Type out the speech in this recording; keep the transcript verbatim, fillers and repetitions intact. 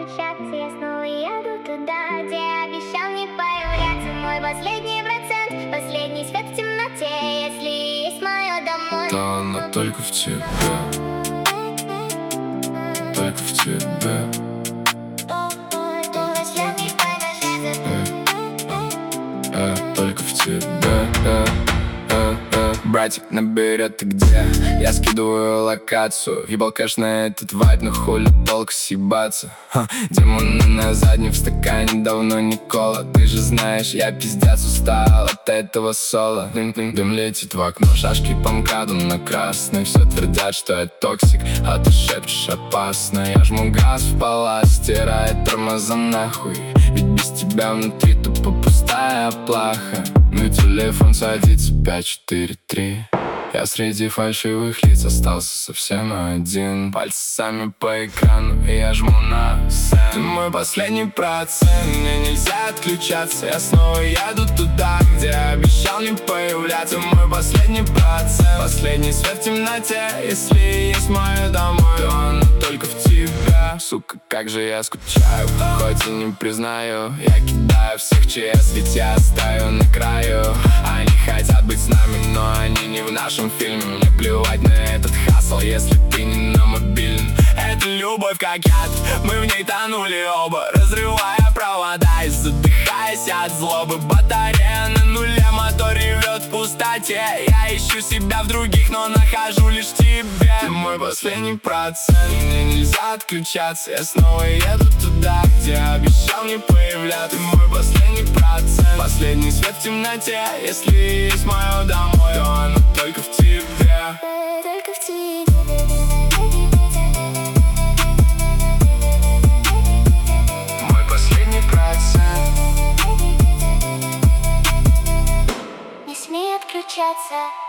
отключаться, я снова еду туда, где обещал не появляться. Мой последний процент, последний свет в темноте. Если есть мое домой, то оно только в тебе, только в тебе. Э, э, только в тебе, э, э, э. Братик наберет, ты где? Я скидываю локацию. Ебал кэш на этот вайт, но хули толк съебаться. Ха, демоны на заднем в стакане, давно не кола. Ты же знаешь, я пиздец устал от этого соло. Дым, дым, дым летит в окно, шашки по МКАДу на красный. Все твердят, что я токсик, а ты шепчешь опасно. Я жму газ в палас, стирает тормоза нахуй. Ведь без тебя внутри тупо пустая плаха. Мой телефон садится пять четыре три. Я среди фальшивых лиц остался совсем один. Пальцы сами по экрану, и я жму на сend. Ты мой последний процент, мне нельзя отключаться. Я снова еду туда, где обещал не появляться. Мой последний процент, последний свет в темноте. Если есть мое домой, то оно только в тебя. Сука, как же я скучаю, хоть и не признаю. Я кидаю всех ЧС, ведь я оставил на краю. Они хотят быть с нами, но они не в нашем фильме. Мне плевать на этот хасл, если ты не на мобильном. Это любовь как яд, мы в ней тонули оба, разрывая провода и задыхаясь от злобы. Батарея на нуле, мотор ревет в пустоте. Я ищу себя в других, но нахожу лишь тебе. Ты мой последний процент, мне нельзя отключаться. Я снова еду туда, где обещал не появляться. Ты мой последний процент, последний свет в темноте. Если есть мое домой, то оно только в тебе. только в тебе. Мой последний процент. Не смей отключаться.